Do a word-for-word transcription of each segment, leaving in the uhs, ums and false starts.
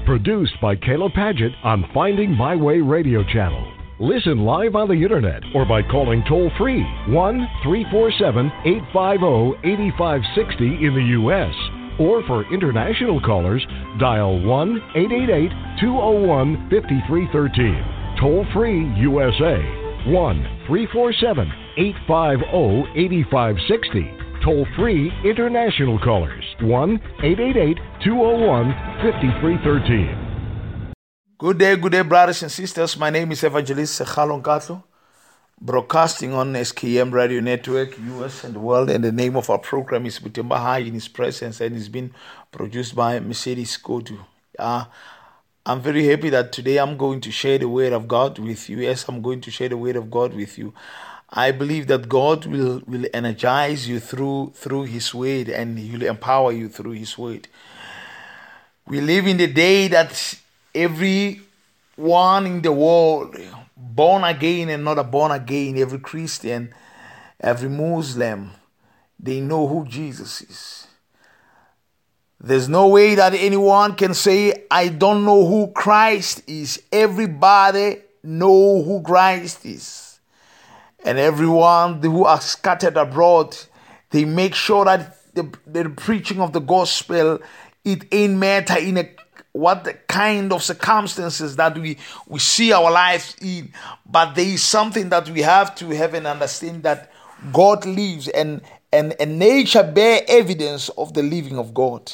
Produced by Caleb Paget on Finding My Way Radio Channel. Listen live on the internet or by calling toll-free one three four seven, eight five zero, eight five six zero in the U S Or for international callers, dial one eight eight eight, two zero one, five three one three. Toll-free U S A, one three four seven, eight five zero, eight five six zero. Toll-free international callers, one eight eight eight, two zero one, five three one three. Good day, good day, brothers and sisters. My name is Evangelist Sekhalon Katlo, broadcasting on S K M Radio Network, U S and the world. And the name of our program is Butemba High in His Presence, and it's been produced by Mercedes Kotu. Uh, I'm very happy that today I'm going to share the Word of God with you. Yes, I'm going to share the Word of God with you. I believe that God will, will energize you through, through His Word, and He will empower you through His Word. We live in the day that everyone in the world, born again and not born again, every Christian, every Muslim, they know who Jesus is. There's no way that anyone can say, I don't know who Christ is. Everybody know who Christ is. And everyone who are scattered abroad, they make sure that the, the preaching of the gospel, it ain't matter in a what the kind of circumstances that we, we see our lives in, but there is something that we have to have and understand, that God lives, and, and, and nature bear evidence of the living of God.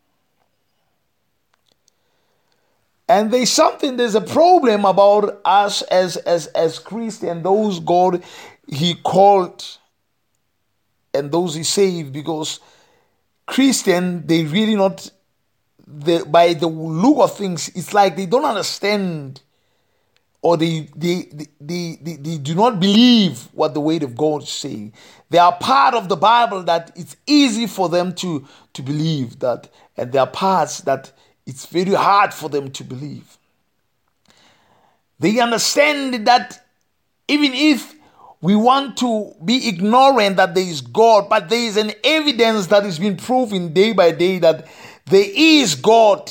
And there's something, there's a problem about us as, as, as Christians, those God He called and those He saved, because Christian, they really not, The, by the look of things, it's like they don't understand, or they they, they, they, they they do not believe what the Word of God is saying. They are part of the Bible that it's easy for them to, to believe that, and there are parts that it's very hard for them to believe. They understand that even if we want to be ignorant that there is God, but there is an evidence that is being proven day by day that there is God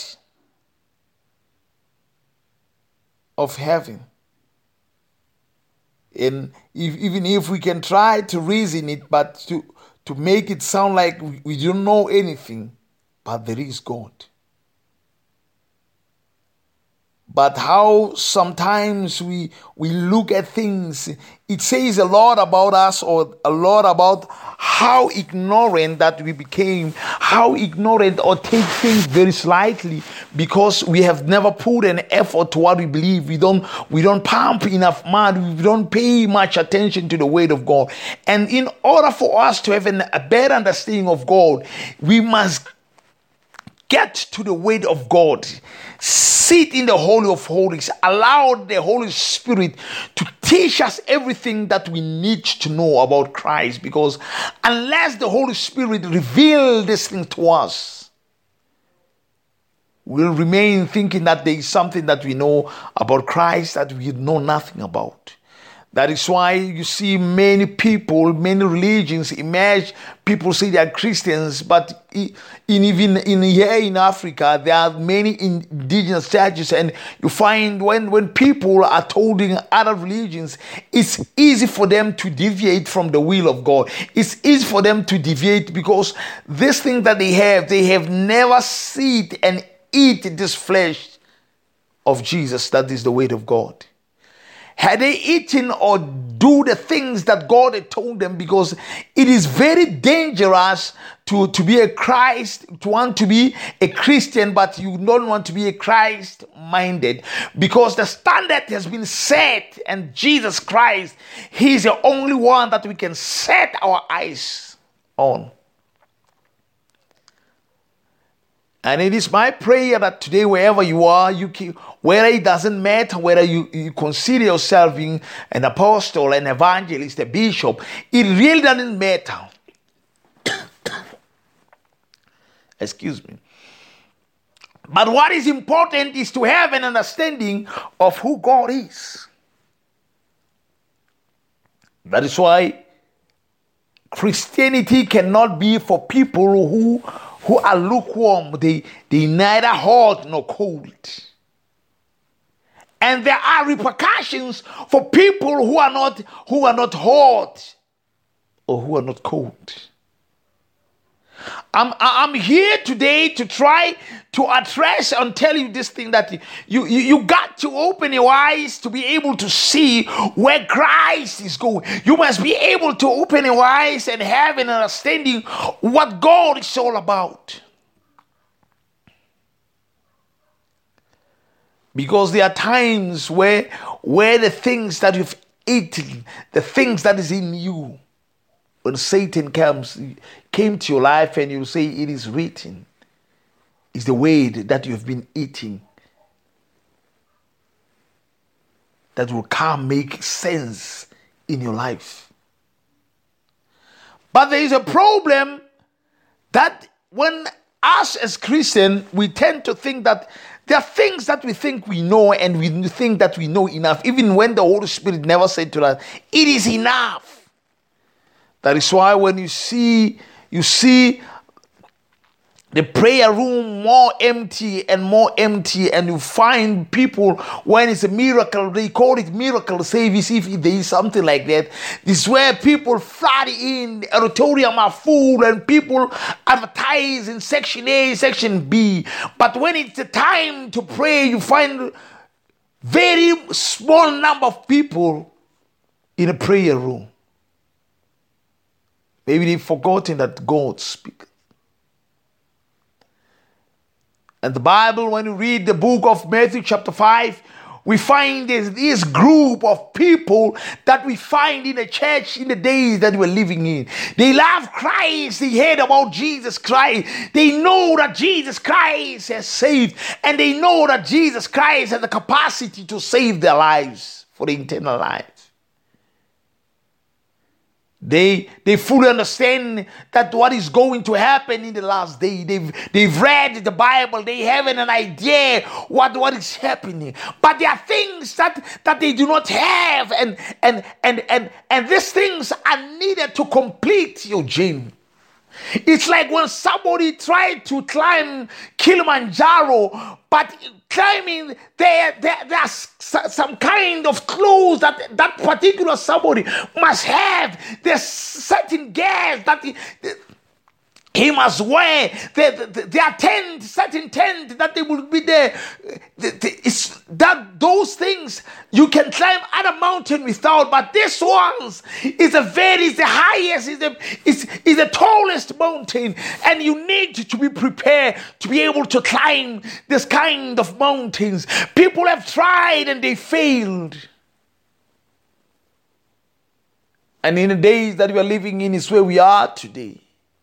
of heaven. And if, even if we can try to reason it, but to, to make it sound like we, we don't know anything, but there is God. But how sometimes we we look at things, it says a lot about us, or a lot about how ignorant that we became, how ignorant or take things very slightly, because we have never put an effort to what we believe. We don't we don't pump enough money, we don't pay much attention to the Word of God. And in order for us to have an, a better understanding of God, we must get to the Word of God. Sit in the Holy of Holies. Allow the Holy Spirit to teach us everything that we need to know about Christ. Because unless the Holy Spirit reveal this thing to us, we'll remain thinking that there is something that we know about Christ that we know nothing about. That is why you see many people, many religions emerge. People say they are Christians, but in even in here in Africa, there are many indigenous churches, and you find when, when people are told in other religions, it's easy for them to deviate from the will of God. It's easy for them to deviate because this thing that they have, they have never seen and eat this flesh of Jesus. That is the Word of God. Had they eaten or do the things that God had told them, because it is very dangerous to, to be a Christ, to want to be a Christian, but you don't want to be a Christ-minded, because the standard has been set, and Jesus Christ, He is the only one that we can set our eyes on. And it is my prayer that today, wherever you are, you can, whether it doesn't matter whether you, you consider yourself being an apostle, an evangelist, a bishop, it really doesn't matter. Excuse me. But what is important is to have an understanding of who God is. That is why Christianity cannot be for people who who are lukewarm, they, they neither hot nor cold. And there are repercussions for people who are not who are not hot or who are not cold. I'm I'm here today to try to address and tell you this thing, that you, you, you got to open your eyes to be able to see where Christ is going. You must be able to open your eyes and have an understanding what God is all about. Because there are times where, where the things that you've eaten, the things that is in you, when Satan comes, came to your life and you say, it is written, is the way that you've been eating that will come make sense in your life. But there is a problem that when us as Christians, we tend to think that there are things that we think we know and we think that we know enough, even when the Holy Spirit never said to us, it is enough. That is why when you see, you see the prayer room more empty and more empty, and you find people, when it's a miracle, they call it miracle service, if there is something like that. This is where people flood in, the auditorium are full, and people advertise in section A, section B. But when it's the time to pray, you find very small number of people in a prayer room. Maybe they've forgotten that God speaks. And the Bible, when you read the book of Matthew chapter five, we find this, this group of people that we find in the church in the days that we're living in. They love Christ. They heard about Jesus Christ. They know that Jesus Christ has saved. And they know that Jesus Christ has the capacity to save their lives for the eternal life. They they fully understand that what is going to happen in the last day. They've, they've read the Bible. They have an idea what, what is happening. But there are things that, that they do not have. And, and, and, and, and these things are needed to complete your journey. It's like when somebody tried to climb Kilimanjaro, but climbing there, there, there's some kind of clothes that that particular somebody must have. There's certain gas that he, he must wear. There, there, there are tent, certain tent that they will be there. It's that those things you can climb other mountain without, but this one's is a very, is the highest, is the is, is the tallest mountain, and you need to be prepared to be able to climb this kind of mountains. People have tried and they failed. And in the days that we are living in is where we are today.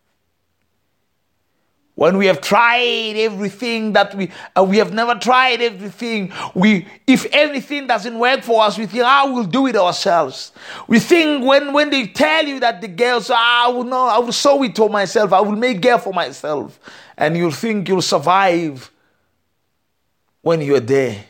When we have tried everything that we, uh, we have never tried everything. We, if everything doesn't work for us, we think, ah, we'll do it ourselves. We think when, when they tell you that the girls, ah, I will know, I will sew it for myself. I will make gear for myself. And you'll think you'll survive when you're there.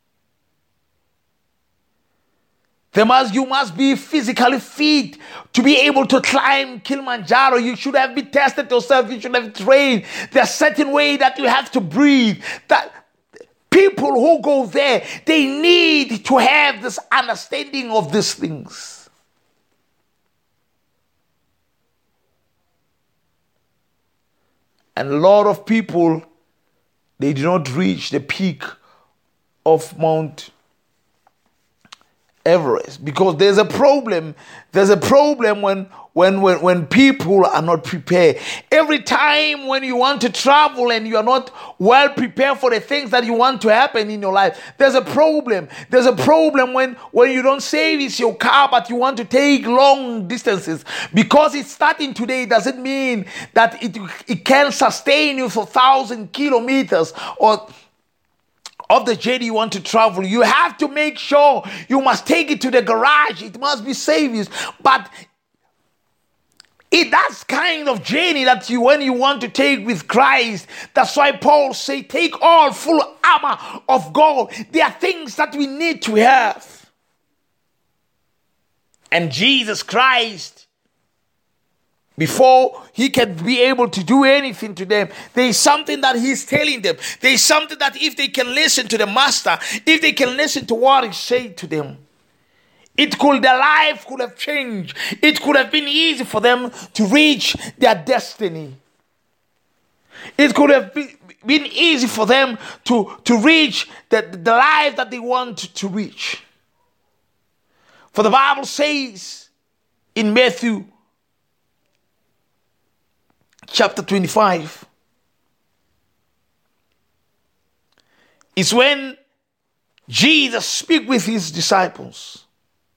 There must, you must be physically fit to be able to climb Kilimanjaro. You should have been tested yourself. You should have trained. There's a certain way that you have to breathe. That people who go there, they need to have this understanding of these things. And a lot of people, they do not reach the peak of Mount Everest, because there's a problem. There's a problem when, when, when, when people are not prepared. Every time when you want to travel and you are not well prepared for the things that you want to happen in your life, there's a problem. There's a problem when, when you don't service your car, but you want to take long distances. Because it's starting today doesn't mean that it, it can sustain you for one thousand kilometers or of the journey you want to travel. You have to make sure you must take it to the garage. It must be serviced. But it that's kind of journey that you when you want to take with Christ. That's why Paul say, take all full armor of God. There are things that we need to have. And Jesus Christ before he can be able to do anything to them, there is something that he's telling them. There is something that if they can listen to the master, if they can listen to what he's saying to them, it could, their life could have changed. It could have been easy for them to reach their destiny. It could have been, been easy for them to, to reach the, the life that they want to reach. For the Bible says in Matthew chapter twenty-five, is when Jesus speaks with his disciples.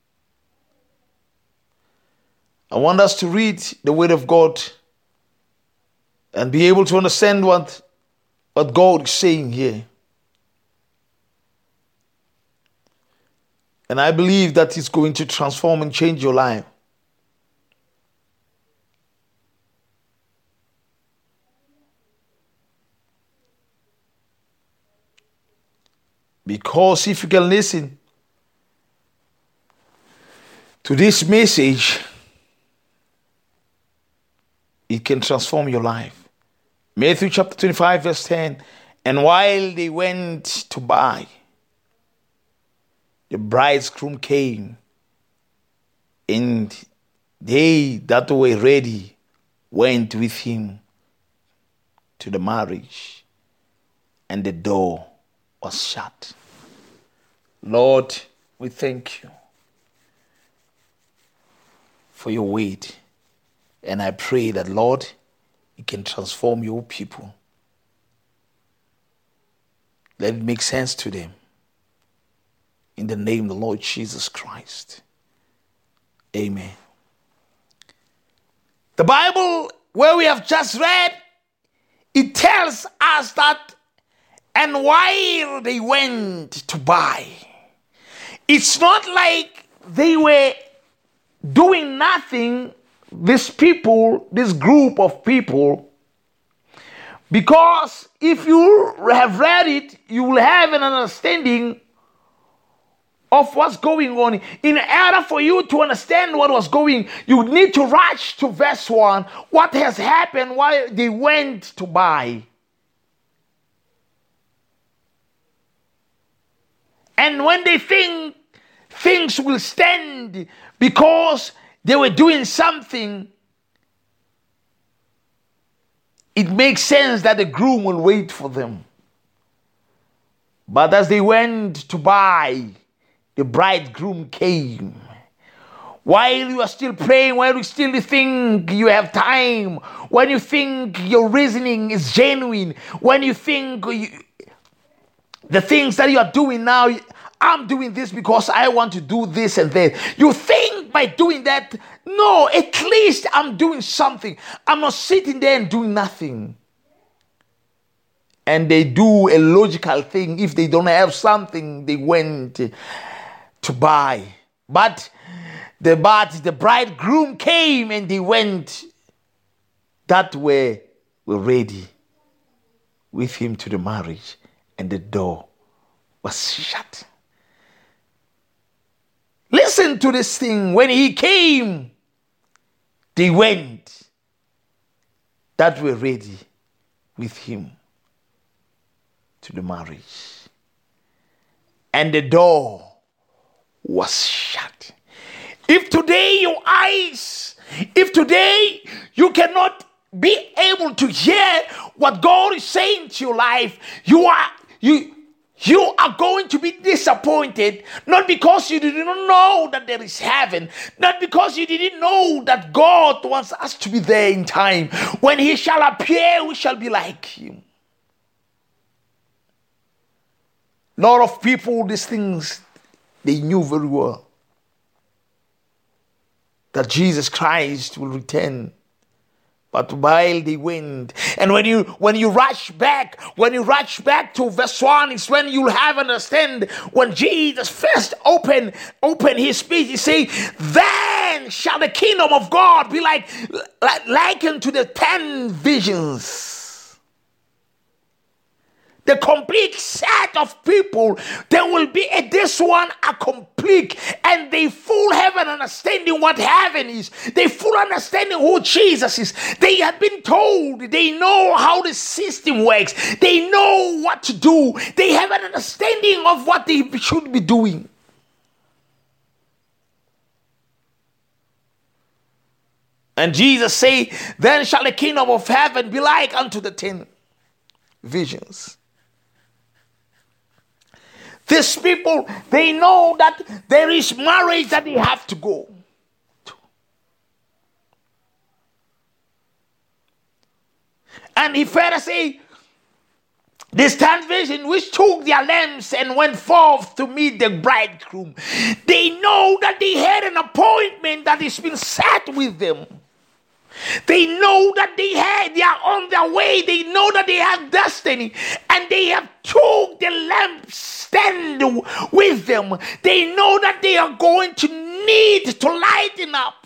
I want us to read the word of God and be able to understand what, what God is saying here. And I believe that it's going to transform and change your life. Because if you can listen to this message, it can transform your life. Matthew chapter twenty-five verse ten. And while they went to buy, the bridegroom came, and they that were ready went with him to the marriage, and the door was shut. Lord, we thank you for your word. And I pray that, Lord, it can transform your people. Let it make sense to them. In the name of the Lord Jesus Christ. Amen. The Bible, where we have just read, it tells us that, and while they went to buy, it's not like they were doing nothing, this people, this group of people, because if you have read it, you will have an understanding of what's going on. In order for you to understand what was going, you need to rush to verse one. What has happened while they went to buy? And when they think things will stand because they were doing something, it makes sense that the groom will wait for them. But as they went to buy, the bridegroom came. While you are still praying, while you still think you have time, when you think your reasoning is genuine, when you think you, the things that you are doing now, I'm doing this because I want to do this and that. You think by doing that, no, at least I'm doing something. I'm not sitting there and doing nothing. And they do a logical thing. If they don't have something, they went to buy. But the but the bridegroom came and they went that way, were ready with him to the marriage, and the door was shut. Listen to this thing. When he came, they went that were ready with him to the marriage, and the door was shut. If today your eyes, if today you cannot be able to hear what God is saying to your life, you are you you are going to be disappointed, not because you didn't know that there is heaven, not because you didn't know that God wants us to be there in time. When he shall appear, we shall be like him. A lot of people, these things, they knew very well that Jesus Christ will return. But while they went, and when you when you rush back, when you rush back to verse one, is when you'll have understand when Jesus first opened opened his speech. He say, "Then shall the kingdom of God be like, like likened to the ten visions the complete set of people, there will be a, this one a complete, and they full have an understanding what heaven is. They full understanding who Jesus is. They have been told. They know how the system works. They know what to do. They have an understanding of what they should be doing. And Jesus say, then shall the kingdom of heaven be like unto the ten visions. These people, they know that there is marriage that they have to go to. And he further say, this ten vision which took their lamps and went forth to meet the bridegroom. They know that they had an appointment that has been set with them. They know that they had, they are on their way. They know that they have destiny, and they have took the lampstand with them. They know that they are going to need to lighten up.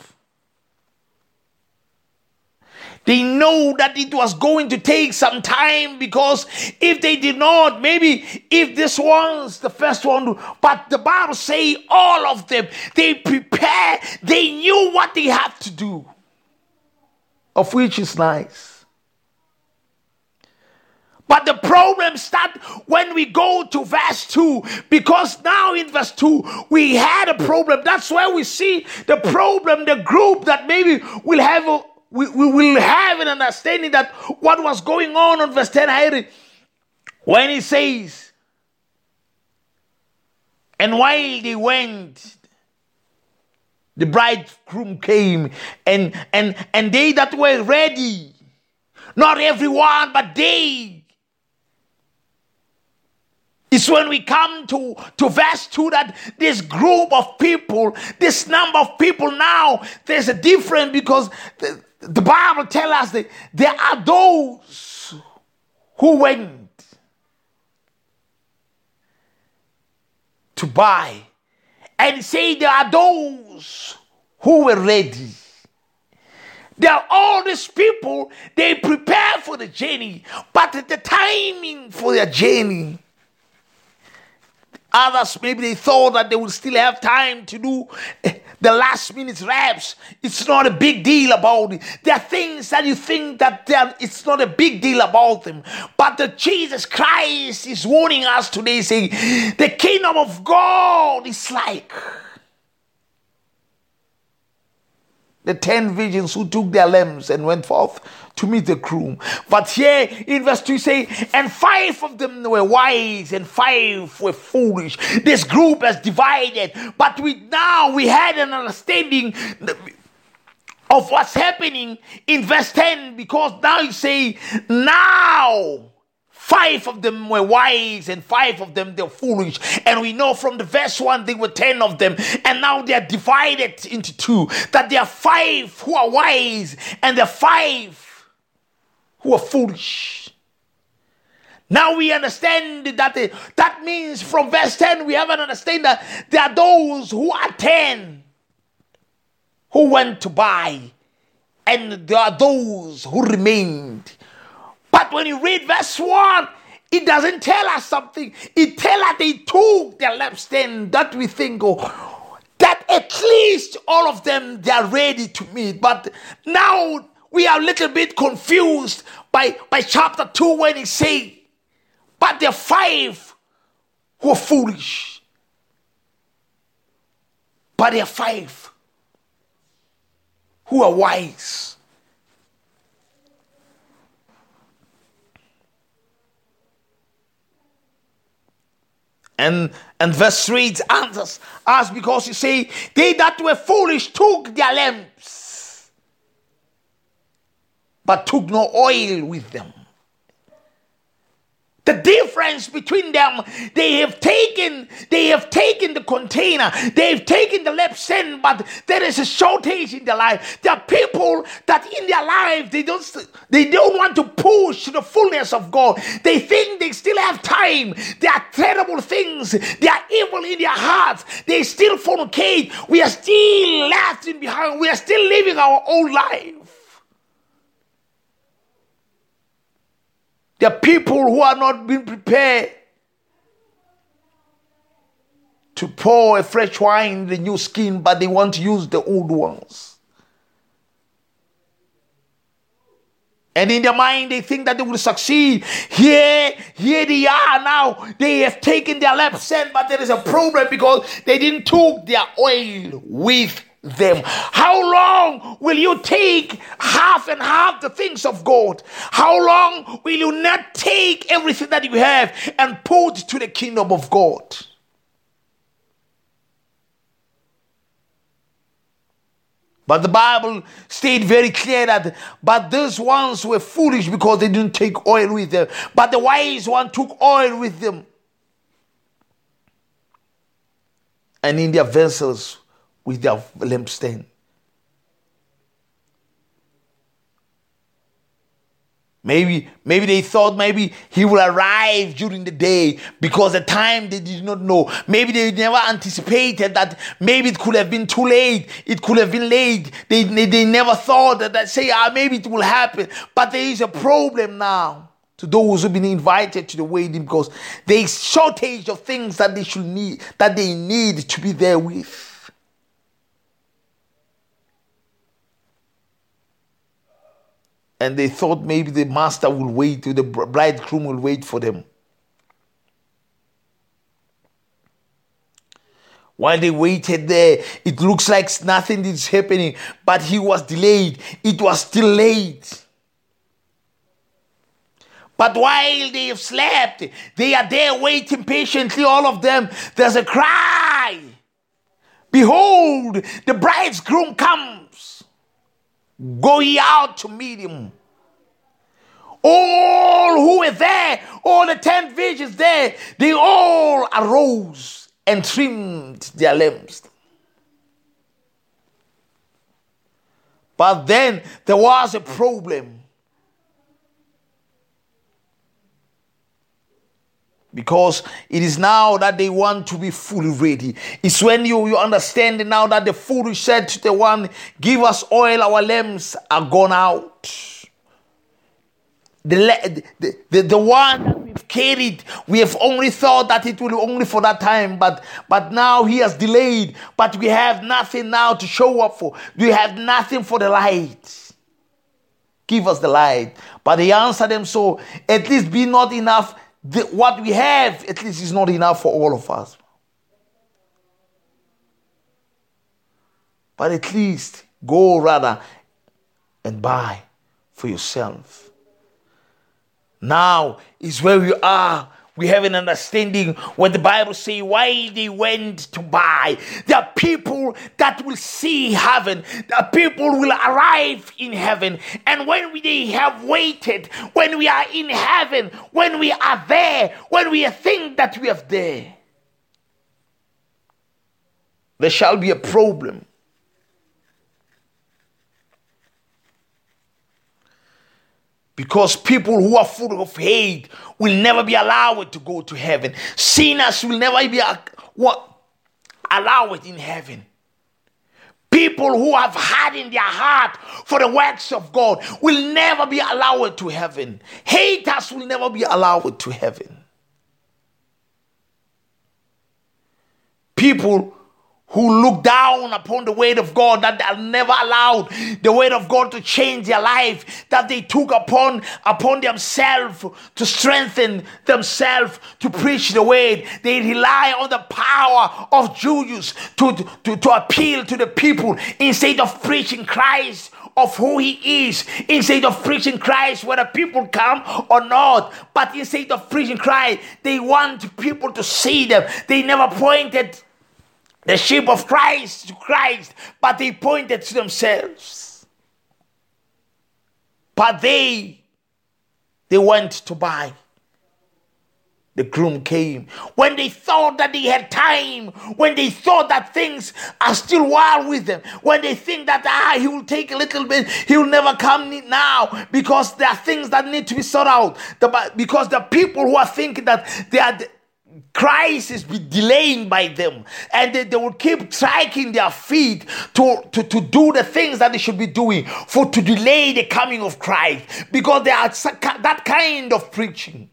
They know that it was going to take some time, because if they did not, maybe if this one's the first one, but the Bible say all of them, they prepared, they knew what they have to do. Of which is nice. But the problem starts when we go to verse two, because now in verse two we had a problem. That's where we see the problem, the group that maybe will have a, we, we will have an understanding that what was going on on verse ten, when he says, and while they went, the bridegroom came, and and and they that were ready, not everyone, but they. It's when we come to, to verse two that this group of people, this number of people now, there's a difference, because the, the Bible tells us that there are those who went to buy. And say there are those who were ready. There are all these people, they prepare for the journey, but at the timing for their journey, others maybe they thought that they would still have time to do the last minute reps. It's not a big deal about it. There are things that you think that it's not a big deal about them. But the Jesus Christ is warning us today, saying, the kingdom of God is like the ten virgins who took their lamps and went forth to meet the groom. But here in verse two say, and five of them were wise and five were foolish. This group has divided, but we now we had an understanding of what's happening in verse ten, because now you say, now five of them were wise and five of them they were foolish. And we know from the verse one there were ten of them, and now they are divided into two, that there are five who are wise and there are five who are foolish. Now we understand that the, that means from verse ten we have an understanding that there are those who are ten who went to buy, and there are those who remained. But when you read verse one, it doesn't tell us something. It tells us they took their lampstand, that we think, oh, that at least all of them, they are ready to meet. But now we are a little bit confused by, by chapter two when he says, but there are five who are foolish. But there are five who are wise. And, and verse three answers us, because you say, they that were foolish took their lamps, but took no oil with them. The difference between them, they have taken, they have taken the container, they have taken the lampstand, but there is a shortage in their life. There are people that in their life, they don't, they don't want to push the fullness of God. They think they still have time. There are terrible things. They are evil in their hearts. They still fornicate. We are still left in behind. We are still living our own life. There are people who are not being prepared to pour a fresh wine in the new skin, but they want to use the old ones. And in their mind, they think that they will succeed. Here, here they are now. They have taken their left scent, but there is a problem because they didn't take their oil with them. How long will you take half and half the things of God? How long will you not take everything that you have and put to the kingdom of God? But the Bible stated very clear that, but those ones were foolish because they didn't take oil with them. But the wise one took oil with them. And in their vessels with their lampstand. Maybe, maybe they thought maybe he will arrive during the day because the time they did not know. Maybe they never anticipated that maybe it could have been too late. It could have been late. They, they, they never thought that, that say, ah, maybe it will happen. But there is a problem now to those who've been invited to the wedding because there is shortage of things that they should need, that they need to be there with. And they thought maybe the master will wait, or the bridegroom will wait for them. While they waited there, it looks like nothing is happening, but he was delayed. It was still late. But while they have slept, they are there waiting patiently, all of them. There's a cry. Behold, the bridegroom comes. Go ye out to meet him. All who were there, all the ten virgins there, they all arose and trimmed their lamps. But then there was a problem. Because it is now that they want to be fully ready. It's when you, you understand now that the foolish said to the one, give us oil, our lamps are gone out. The, the, the, the one that we've carried, we have only thought that it will be only for that time, but, but now he has delayed. But we have nothing now to show up for. We have nothing for the light. Give us the light. But he answered them, so at least be not enough. The, what we have, at least, is not enough for all of us. But at least go rather and buy for yourself. Now is where we are. We have an understanding when the Bible says while they went to buy. There are people that will see heaven. There are people will arrive in heaven. And when we they have waited, when we are in heaven, when we are there, when we think that we are there, there shall be a problem. Because people who are full of hate will never be allowed to go to heaven. Sinners will never be what, allowed in heaven. People who have hardened their heart for the works of God will never be allowed to heaven. Haters will never be allowed to heaven. People who look down upon the word of God, that are never allowed the word of God to change their life, that they took upon upon themselves to strengthen themselves to preach the word. They rely on the power of Judas to, to, to appeal to the people instead of preaching Christ of who he is, instead of preaching Christ whether people come or not. But instead of preaching Christ, they want people to see them. They never pointed the sheep of Christ to Christ, but they pointed to themselves. But they, they went to buy. The groom came. When they thought that they had time, when they thought that things are still wild with them, when they think that, ah, he will take a little bit, he will never come now, because there are things that need to be sorted out. The, because the people who are thinking that they are Christ is be delaying by them, and they, they will keep dragging their feet to, to, to do the things that they should be doing for to delay the coming of Christ, because they are that kind of preaching.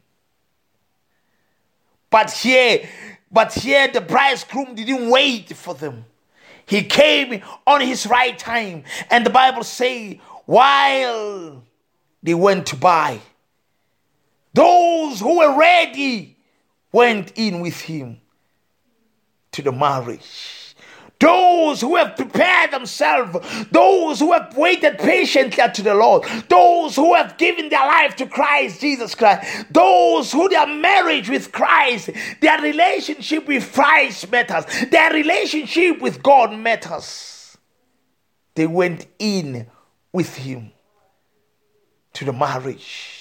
But here, but here the bridegroom didn't wait for them. He came on his right time, and the Bible says, while they went to buy, those who were ready went in with him to the marriage. Those who have prepared themselves, those who have waited patiently to the Lord, those who have given their life to Christ Jesus Christ, those who their marriage with Christ, their relationship with Christ matters, their relationship with God matters. They went in with him to the marriage.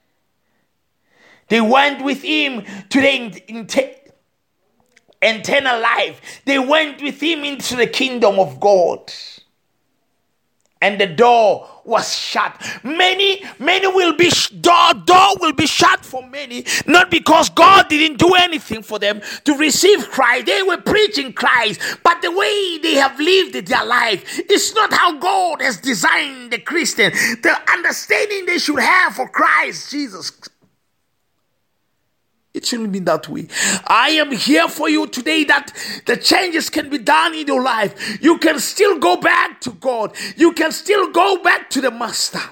They went with him to the eternal life. They went with him into the kingdom of God. And the door was shut. Many, many will be, door, door will be shut for many, not because God didn't do anything for them to receive Christ. They were preaching Christ, but the way they have lived their life is not how God has designed the Christian. The understanding they should have for Christ Jesus, it shouldn't be that way. I am here for you today that the changes can be done in your life. You can still go back to God. You can still go back to the Master.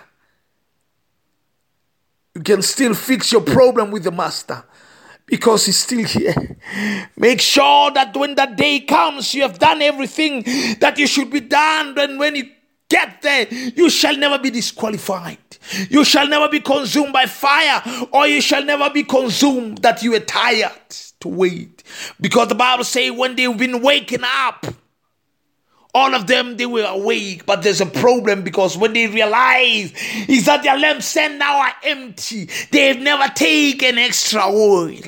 You can still fix your problem with the Master because he's still here. Make sure that when that day comes, you have done everything that you should be done. And when you get there, you shall never be disqualified. You shall never be consumed by fire, or you shall never be consumed that you are tired to wait. Because the Bible says when they've been waking up, all of them, they were awake. But there's a problem, because when they realize is that their lampstands now are empty, they have never taken extra oil.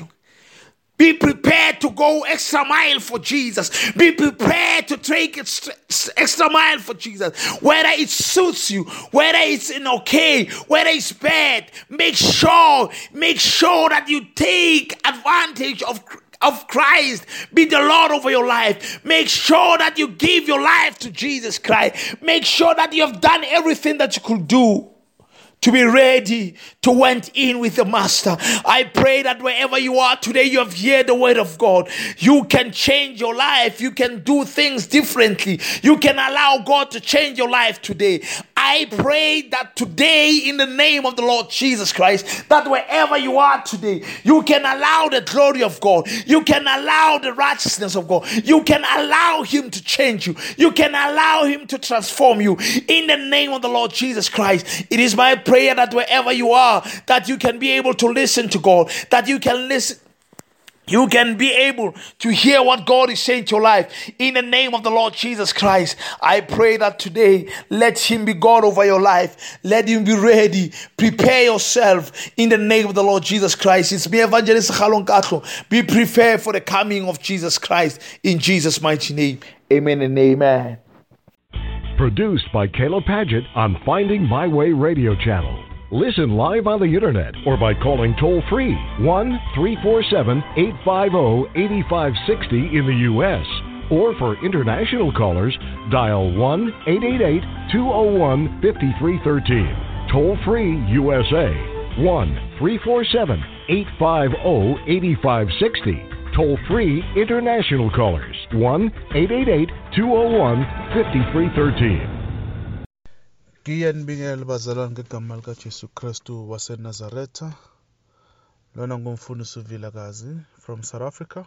Be prepared to go extra mile for Jesus. Be prepared to take extra mile for Jesus. Whether it suits you, whether it's in okay, whether it's bad, make sure, make sure that you take advantage of of Christ. Be the Lord over your life. Make sure that you give your life to Jesus Christ. Make sure that you have done everything that you could do to be ready to went in with the Master. I pray that wherever you are today, you have heard the word of God. You can change your life. You can do things differently. You can allow God to change your life today. I pray that today, in the name of the Lord Jesus Christ, that wherever you are today, you can allow the glory of God. You can allow the righteousness of God. You can allow him to change you. You can allow him to transform you. In the name of the Lord Jesus Christ, it is my prayer that wherever you are, that you can be able to listen to God, that you can listen, you can be able to hear what God is saying to your life. In the name of the Lord Jesus Christ, I pray that today, let him be God over your life. Let him be ready. Prepare yourself in the name of the Lord Jesus Christ. It's me, Evangelist Khalon Katlo. Be prepared for the coming of Jesus Christ in Jesus' mighty name. Amen and amen. Produced by Caleb Paget on Finding My Way radio channel. Listen live on the internet or by calling toll-free one three four seven, eight five zero, eight five six zero in the U S Or for international callers, dial one eight eight eight, two zero one, five three one three. Toll-free U S A, one three four seven, eight five zero, eight five six zero. Toll-free international callers, one eight eight eight, two zero one, five three one three. Ngiyanibingelela bazalwane ngegama likaJesu Kristu waseNazaretha. Lona ngumfundisi uVilakazi from South Africa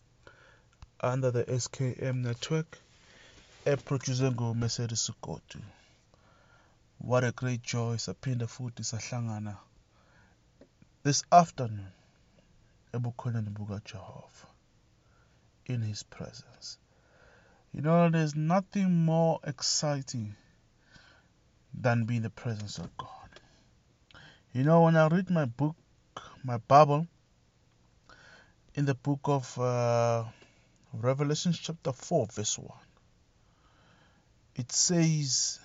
under the S K M network, eproduced nguMercedes Sukotu. What a great joy saphinda futhi sahlangana this afternoon ebukhoneni bukaJehova, in his presence. You know, there's nothing more exciting than being in the presence of God. You know, when I read my book, my Bible, in the book of uh, Revelation chapter four, verse one, it says,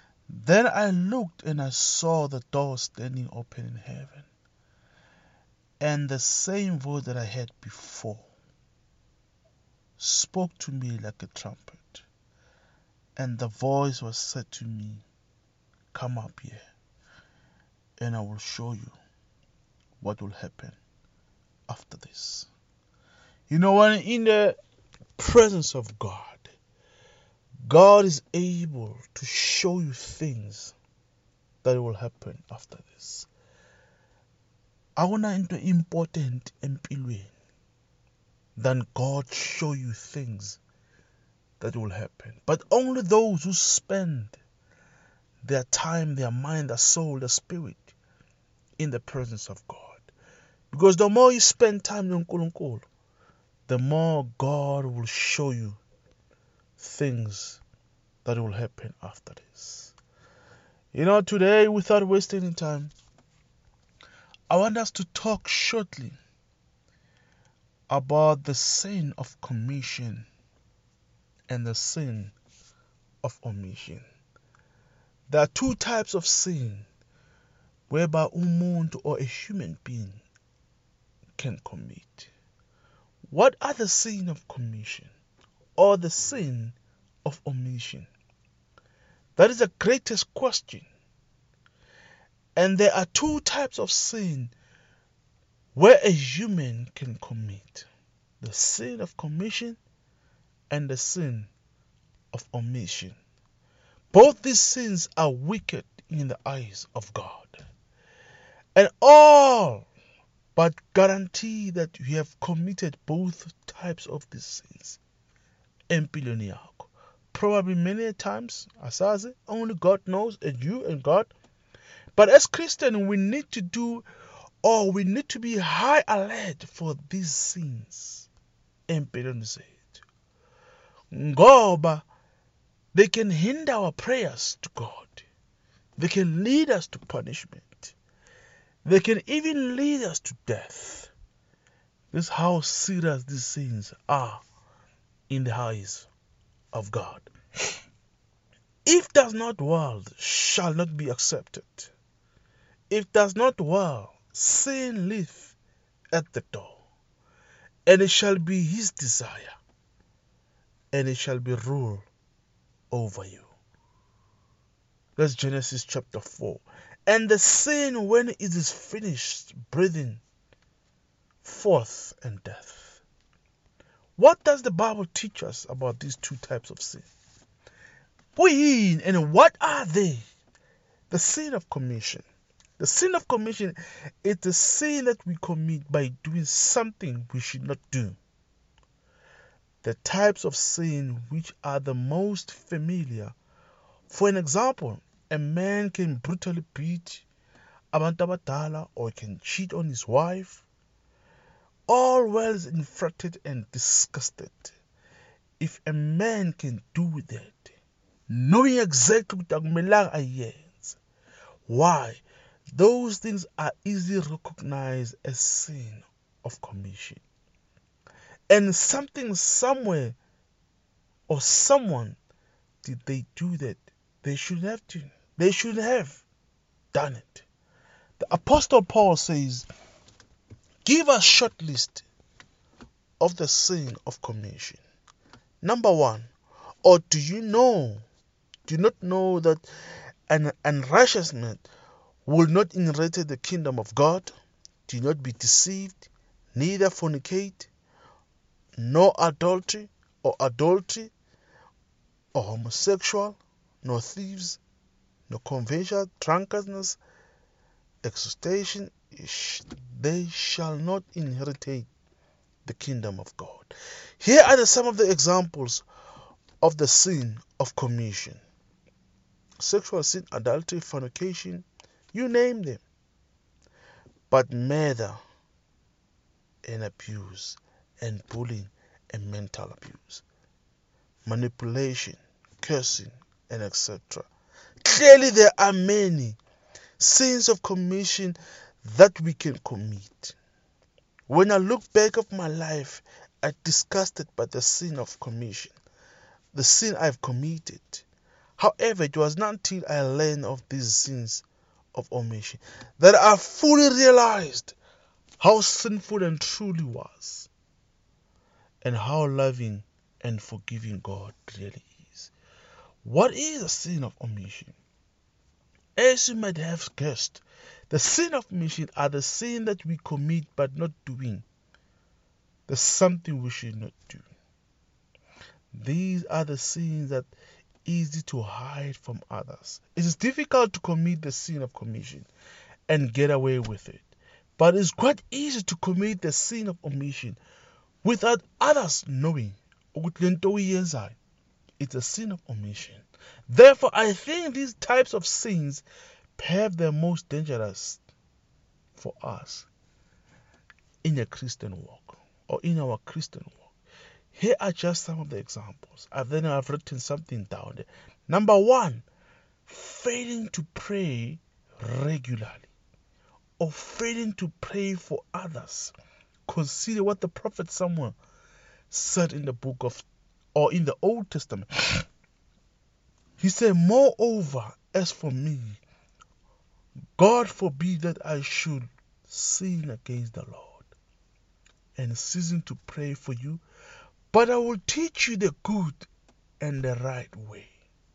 "Then I looked and I saw the door standing open in heaven, And the same voice that I had before spoke to me like a trumpet. And the voice was said to me, come up here, and I will show you what will happen after this. You know, when in the presence of God, God is able to show you things that will happen after this. Awuna into important empilweni than God show you things that will happen. But only those who spend their time, their mind, their soul, their spirit in the presence of God. Because the more you spend time in Nkulunkulu, the more God will show you things that will happen after this. You know, today, without wasting any time, I want us to talk shortly about the sin of commission and the sin of omission. There are two types of sin whereby umuntu or a human being can commit. What are the sin of commission or the sin of omission? That is the greatest question. And there are two types of sin where a human can commit. The sin of commission and the sin of omission. Both these sins are wicked in the eyes of God. And all but guarantee that you have committed both types of these sins. Empilweni yakho. Probably many times, asazi, only God knows, and you and God. But as Christians, we need to do, or we need to be high alert for these sins. Empilweni zethu. Ngoba they can hinder our prayers to God. They can lead us to punishment. They can even lead us to death. This is how serious these sins are in the eyes of God. If does not well, shall not be accepted. If does not well, sin live at the door, and it shall be his desire, and it shall be rule over you. That's Genesis chapter four. And the sin, when it is finished, breathing forth and death. What does the Bible teach us about these two types of sin? And what are they? The sin of commission. The sin of commission is the sin that we commit by doing something we should not do. The types of sin which are the most familiar. For an example, a man can brutally beat abantu abadala or can cheat on his wife. All well is infected and disgusted. If a man can do that, knowing exactly what akumelanga ayenze. Why? Those things are easily recognized as sin of commission. And something somewhere or someone did they do that they should have to. They should have done it. The Apostle Paul says, give a short list of the sin of commission. Number one, or do you know, do you not know that an unrighteousness will not inherit the kingdom of God? Do not be deceived, neither fornicate, nor adultery, or adultery, or homosexual, nor thieves, nor covetous, drunkenness, exhortation, they shall not inherit the kingdom of God. Here are the, some of the examples of the sin of commission. Sexual sin, adultery, fornication, you name them. But murder and abuse and bullying and mental abuse, manipulation, cursing, and et cetera. Clearly there are many sins of commission that we can commit. When I look back of my life, I'm disgusted by the sin of commission, the sin I've committed. However, it was not until I learned of these sins of omission that I fully realized how sinful and truly was, and how loving and forgiving God really is. What is a sin of omission? As you might have guessed, the sin of omission are the sin that we commit but not doing. There's something we should not do. These are the sins that easy to hide from others. It is difficult to commit the sin of commission and get away with it. But it's quite easy to commit the sin of omission without others knowing. It's a sin of omission. Therefore, I think these types of sins perhaps the most dangerous for us in a Christian walk or in our Christian walk. Here are just some of the examples. I've then I've written something down there. Number one, failing to pray regularly or failing to pray for others. Consider what the prophet Samuel said in the book of or in the Old Testament. He said, moreover, as for me, God forbid that I should sin against the Lord and ceasing to pray for you, but I will teach you the good and the right way.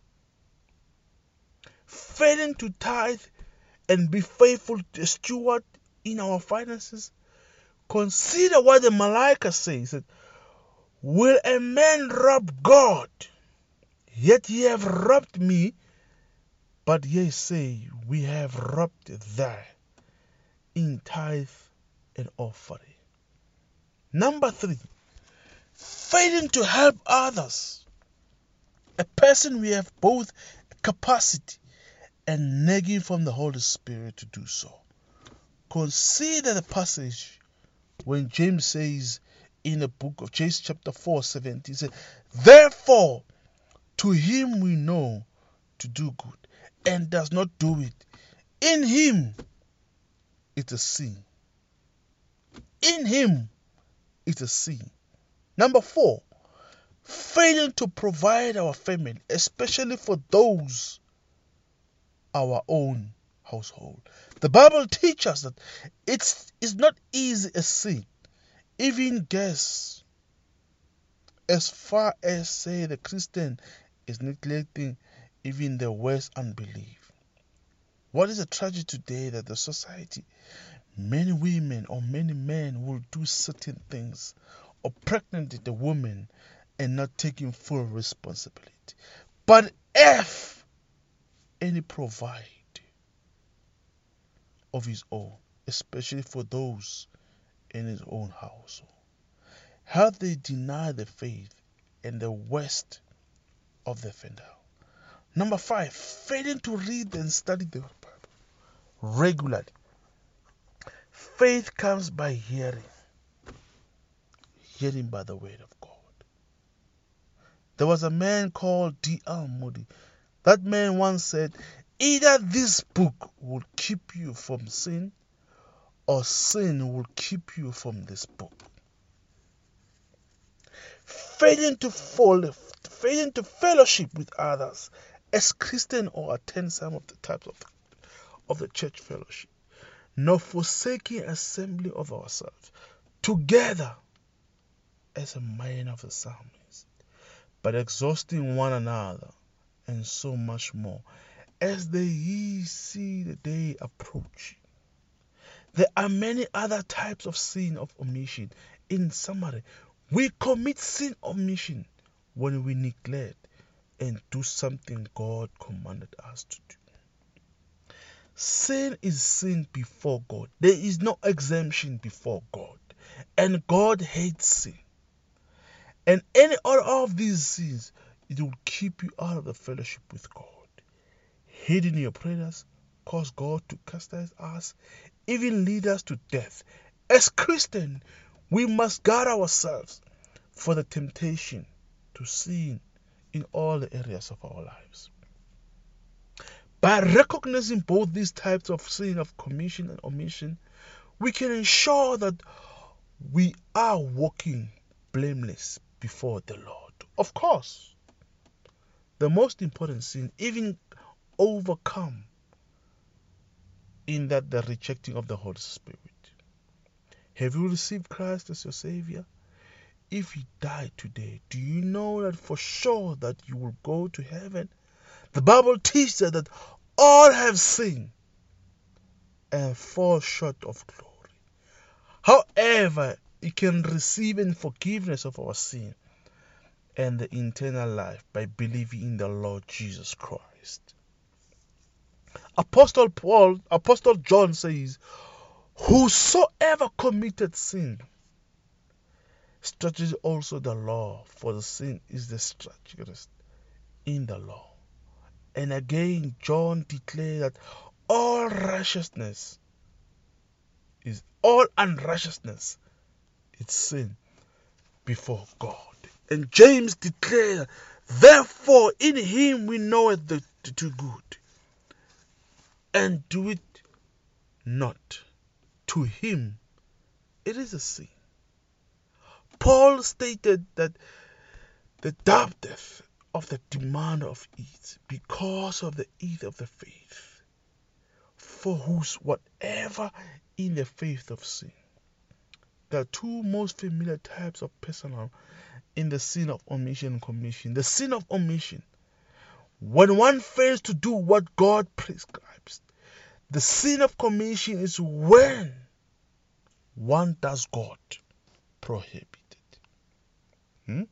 Failing to tithe and be faithful to steward in our finances. Consider what the Malaika says. That, will a man rob God? Yet ye have robbed me. But ye say, we have robbed thee in tithe and offering. Number three, failing to help others. A person we have both capacity and nagging from the Holy Spirit to do so. Consider the passage when James says in the book of James chapter four, seventeen, he says, therefore, to him we know to do good, and does not do it. In him it's a sin. In him it's a sin. Number four, failing to provide our family, especially for those our own household. The Bible teaches us that it's, it's not easy a sin. Even guess as far as say the Christian is neglecting even the worst unbelief. What is a tragedy today that the society, many women or many men will do certain things or pregnant the woman and not taking full responsibility. But if any provide of his own, especially for those in his own household, how they deny the faith and the worst of the offender. Number five, failing to read and study the Bible regularly. Faith comes by hearing, hearing by the word of God. There was a man called D L Moody. That man once said, either this book will keep you from sin, or sin will keep you from this book. Failing to follow, failing to fellowship with others as Christian or attend some of the types of, of the church fellowship, nor forsaking assembly of ourselves together as a man of the psalmist, but exhausting one another, and so much more, as they ye see the day approaching. There are many other types of sin of omission. In summary, we commit sin of omission when we neglect and do something God commanded us to do. Sin is sin before God. There is no exemption before God. And God hates sin. And any other of these sins, it will keep you out of the fellowship with God. Hidden in your prayers, cause God to chastise us, even lead us to death. As Christians, we must guard ourselves for the temptation to sin in all the areas of our lives. By recognizing both these types of sin of commission and omission, we can ensure that we are walking blameless before the Lord. Of course, the most important sin, even overcome in that the rejecting of the Holy Spirit. Have you received Christ as your Savior? If you die today, do you know that for sure that you will go to heaven? The Bible teaches that all have sinned and fall short of glory. However, you can receive in forgiveness of our sin and the eternal life by believing in the Lord Jesus Christ. Apostle Paul, Apostle John says, whosoever committed sin stretches also the law, for the sin is the stretchest in the law. And again, John declared that all righteousness is all unrighteousness is sin before God. And James declared, therefore in him we know the to do good, and do it not. To him it is a sin. Paul stated that the depth of the demand of it because of the ease of the faith, for whose whatever in the faith of sin. There are two most familiar types of personal in the sin of omission and commission. The sin of omission, when one fails to do what God prescribes. The sin of commission is when one does God prohibited. Hmm?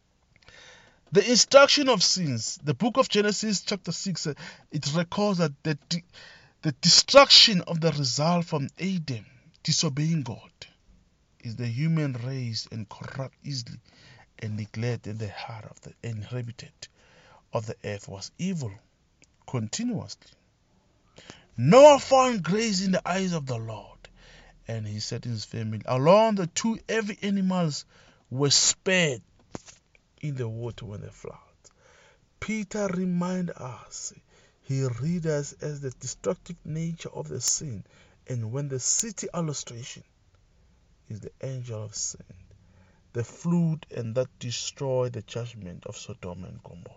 The instruction of sins, the book of Genesis chapter six, it records that the, the destruction of the result from Adam disobeying God is the human race and corrupt easily and neglect in the heart of the inhabitant of the earth was evil continuously. Noah found grace in the eyes of the Lord, and he said in his family, along the two every animals were spared in the water when they flood. Peter reminds us, he reads us as the destructive nature of the sin, and when the city illustration is the angel of sin, the flood, and that destroyed the judgment of Sodom and Gomorrah.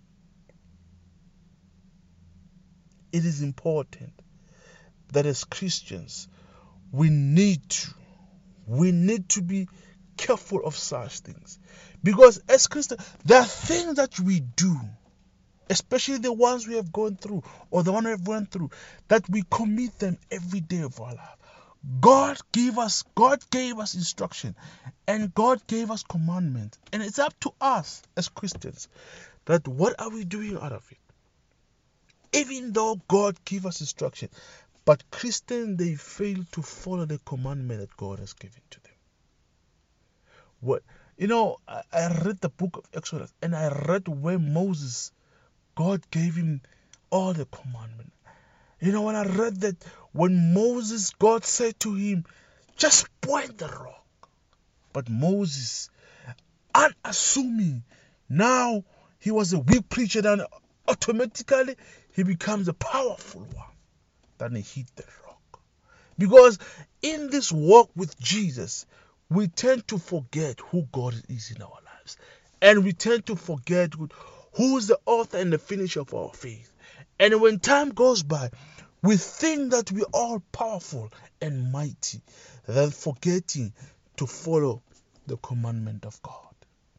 It is important that as Christians we need to we need to be careful of such things, because as Christians there are things that we do, especially the ones we have gone through or the one we have gone through, that we commit them every day of our life. God gave us God gave us instruction, and God gave us commandments, and it's up to us as Christians that what are we doing out of it. Even though God gave us instruction, but Christians, they fail to follow the commandment that God has given to them. What you know, I, I read the book of Exodus, and I read where Moses, God gave him all the commandments. You know, when I read that, when Moses, God said to him, just point the rock. But Moses, unassuming, now he was a weak preacher, then automatically he becomes a powerful one. Then he hit the rock. Because in this walk with Jesus, we tend to forget who God is in our lives. And we tend to forget who is the author and the finisher of our faith. And when time goes by, we think that we are all powerful and mighty, then forgetting to follow the commandment of God.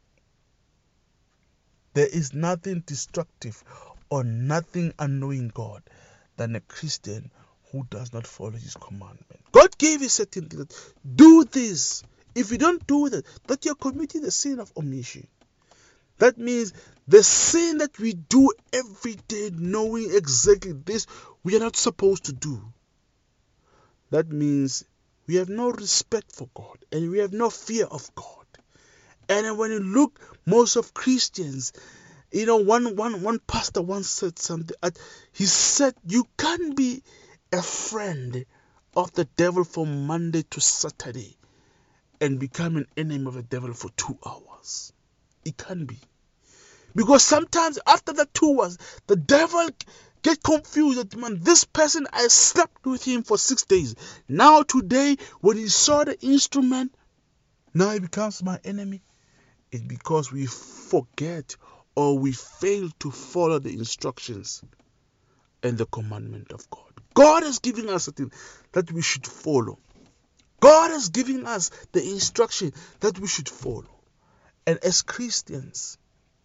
There is nothing destructive or nothing annoying God than a Christian who does not follow his commandment. God gave you certain things. Do this. If you don't do that, that you're committing the sin of omission. That means the sin that we do every day, knowing exactly this we are not supposed to do. That means we have no respect for God, and we have no fear of God. And when you look, most of Christians, you know, one one one pastor once said something. He said, you can't be a friend of the devil from Monday to Saturday and become an enemy of the devil for two hours. It can't be. Because sometimes after the two hours, the devil get confused that, man, this person, I slept with him for six days. Now today, when he saw the instrument, now he becomes my enemy. It's because we forget or we fail to follow the instructions and the commandment of God. God has given us something that we should follow. God is giving us the instruction that we should follow. And as Christians,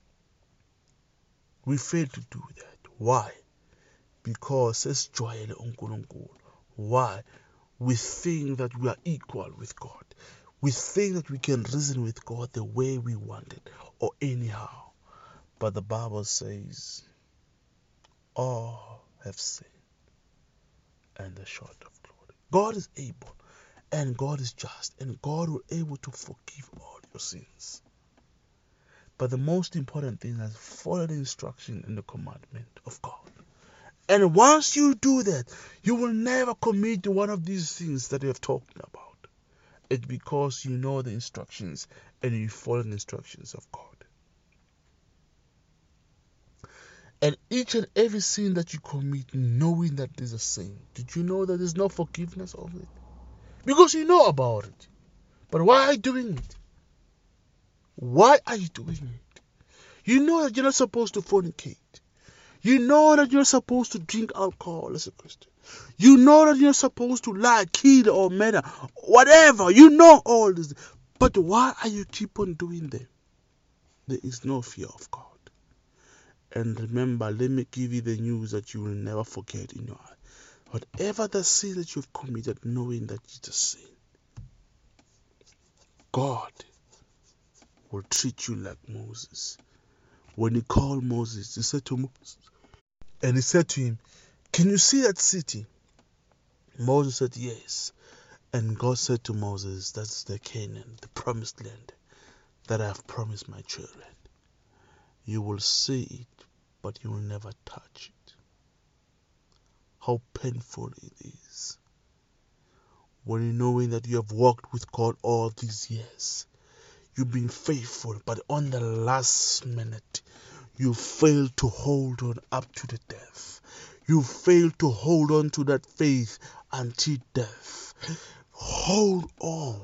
we fail to do that. Why? Because it's joy. Why? We think that we are equal with God. We think that we can reason with God the way we want it or anyhow. But the Bible says, all have sinned and are short of glory. God is able and God is just and God will be able to forgive all your sins. But the most important thing is follow the instruction and the commandment of God. And once you do that, you will never commit one of these things that we have talked about. It's because you know the instructions and you follow the instructions of God. And each and every sin that you commit, knowing that there's a sin, did you know that there's no forgiveness of it? Because you know about it. But why are you doing it? Why are you doing it? You know that you're not supposed to fornicate. You know that you're supposed to drink alcohol as a Christian. You know that you're supposed to lie, kill, or murder, whatever. You know all this. But why are you keep on doing them? There is no fear of God. And remember, let me give you the news that you will never forget in your heart. Whatever the sin that you've committed, knowing that it's a sin, God will treat you like Moses. When he called Moses, he said to Moses, and he said to him, can you see that city? Moses said, yes. And God said to Moses, that's the Canaan, the promised land that I have promised my children. You will see it, but you will never touch it. How painful it is. When you knowing that you have walked with God all these years, you've been faithful, but on the last minute, you fail to hold on up to the death. You fail to hold on to that faith until death. Hold on.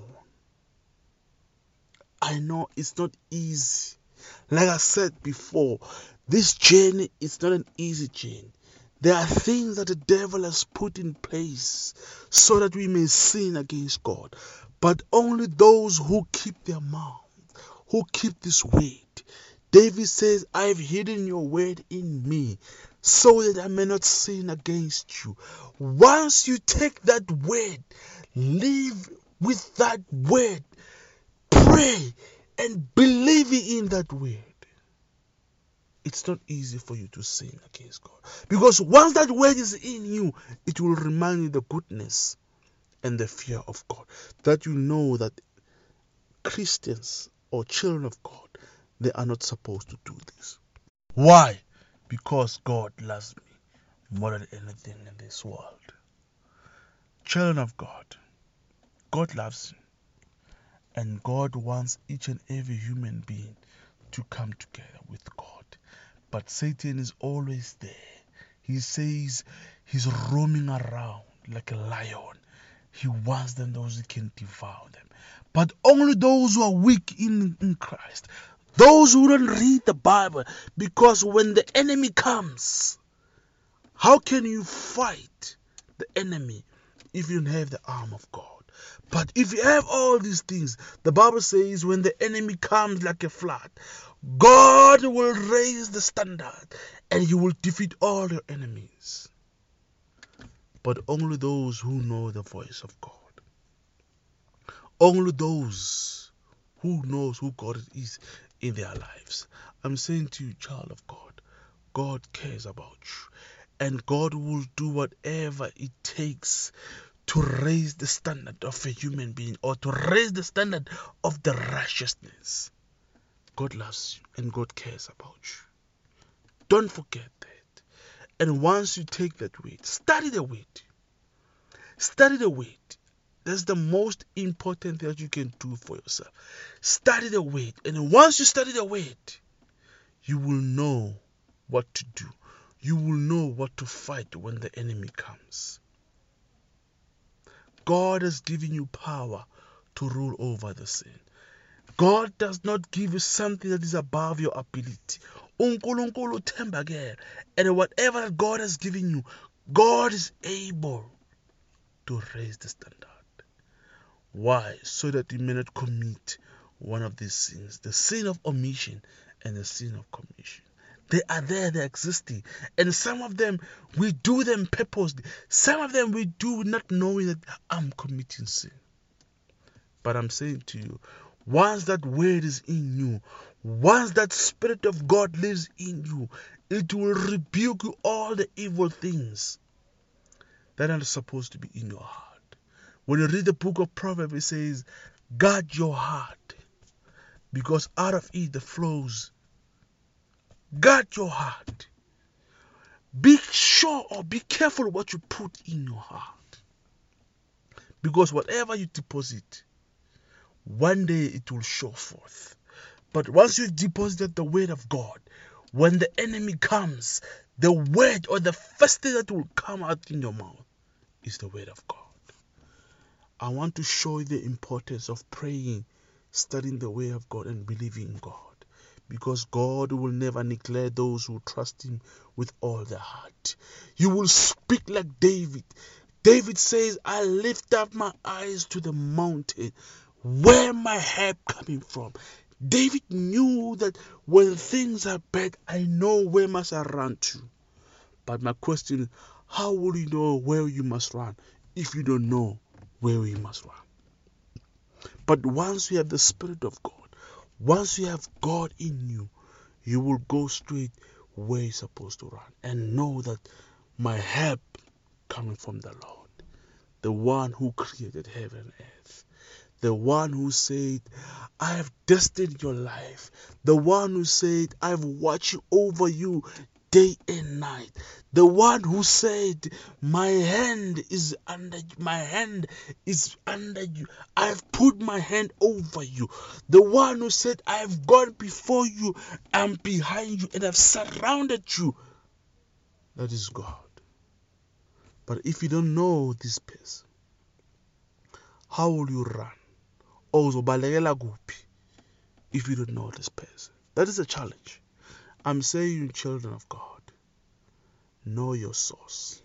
I know it's not easy. Like I said before, this journey is not an easy journey. There are things that the devil has put in place so that we may sin against God. But only those who keep their mouth, who keep this word. David says, I have hidden your word in me so that I may not sin against you. Once you take that word, live with that word, pray and believe in that word. It's not easy for you to sin against God. Because once that word is in you, it will remind you the goodness and the fear of God. That you know that Christians or children of God, they are not supposed to do this. Why? Because God loves me more than anything in this world. Children of God, God loves you. And God wants each and every human being to come together with God. But Satan is always there. He says he's roaming around like a lion. He wants them, those who can devour them. But only those who are weak in, in Christ, those who don't read the Bible, because when the enemy comes, how can you fight the enemy if you don't have the arm of God? But if you have all these things, the Bible says when the enemy comes like a flood, God will raise the standard and you will defeat all your enemies. But only those who know the voice of God, only those who knows who God is in their lives. I'm saying to you, child of God, God cares about you. And God will do whatever it takes to raise the standard of a human being or to raise the standard of the righteousness. God loves you and God cares about you. Don't forget that. And once you take that weight, study the weight. Study the weight. That's the most important thing that you can do for yourself. Study the weight. And once you study the weight, you will know what to do. You will know what to fight when the enemy comes. God has given you power to rule over the sin. God does not give you something that is above your ability. uNkulunkulu uthembakele. And whatever God has given you, God is able to raise the standard. Why? So that we may not commit one of these sins, the sin of omission and the sin of commission. They are there, they're existing. And some of them, we do them purposely. Some of them we do not knowing that I'm committing sin. But I'm saying to you, once that word is in you, once that Spirit of God lives in you, it will rebuke you all the evil things that are supposed to be in your heart. When you read the book of Proverbs, it says, guard your heart, because out of it the flows. Guard your heart. Be sure or be careful what you put in your heart. Because whatever you deposit, one day it will show forth. But once you deposited the word of God, when the enemy comes, the word or the first thing that will come out in your mouth is the word of God. I want to show you the importance of praying, studying the way of God, and believing in God. Because God will never neglect those who trust Him with all their heart. You will speak like David. David says, I lift up my eyes to the mountain. Where my help coming from? David knew that when things are bad, I know where must I run to. But my question is, how will you know where you must run if you don't know where you must run? But once you have the Spirit of God, once you have God in you, you will go straight where you're supposed to run and know that my help coming from the Lord, the one who created heaven and earth, the one who said, I have destined your life, the one who said, I've watched over you day and night, the one who said, my hand is under you, my hand is under you, I've put my hand over you, the one who said, I've gone before you and behind you and I've surrounded you. That is God. But if you don't know this person, how will you run? Also, if you don't know this person. That is a challenge. I'm saying, children of God, know your source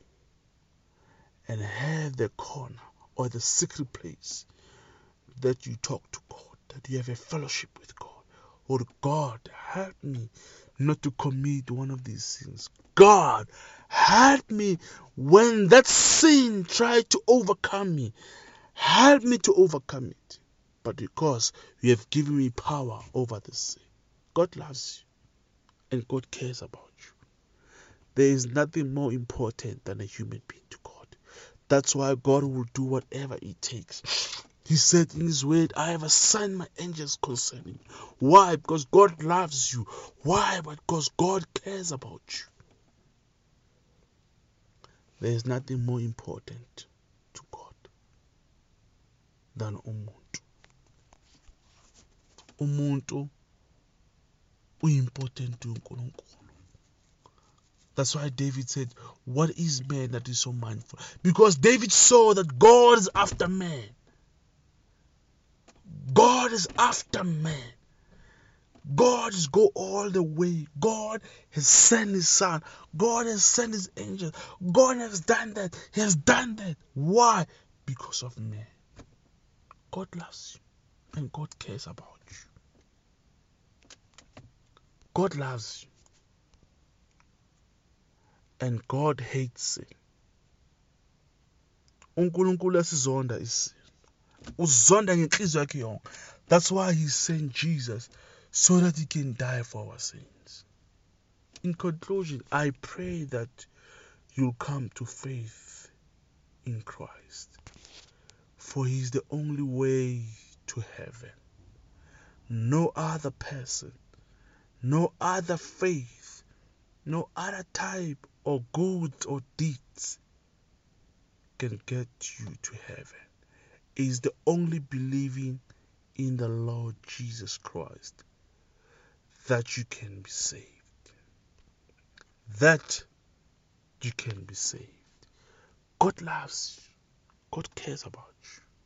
and have the corner or the secret place that you talk to God, that you have a fellowship with God. Or God, help me not to commit one of these sins. God, help me when that sin tried to overcome me. Help me to overcome it. But because you have given me power over this sin, God loves you and God cares about you. There is nothing more important than a human being to God. That's why God will do whatever it takes. He said in His word, I have assigned my angels concerning you. Why? Because God loves you. Why? Because God cares about you. There is nothing more important to God than umuntu. Umuntu uimportant to uNkulunkulu. That's why David said, what is man that is so mindful? Because David saw that God is after man. God is after man. God is go all the way. God has sent His Son. God has sent His angels. God has done that. He has done that. Why? Because of man. God loves you and God cares about you. God loves you and God hates sin. uNkulunkulu asizonda isin. Uzonda ngenhliziyo yakhe yonke. That's why He sent Jesus, so that He can die for our sins. In conclusion, I pray that you'll come to faith in Christ, for He is the only way to heaven. No other person, no other faith, no other type or goods or deeds can get you to heaven. It is the only believing in the Lord Jesus Christ that you can be saved. That you can be saved. God loves you. God cares about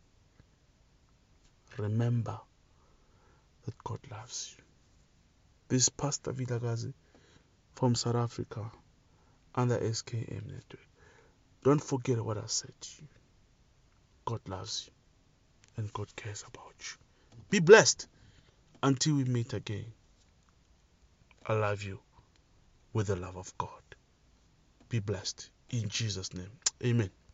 you. Remember that God loves you. This is Pastor Vilakazi from South Africa under S K M Network. Don't forget what I said to you. God loves you and God cares about you. Be blessed until we meet again. I love you with the love of God. Be blessed in Jesus' name. Amen.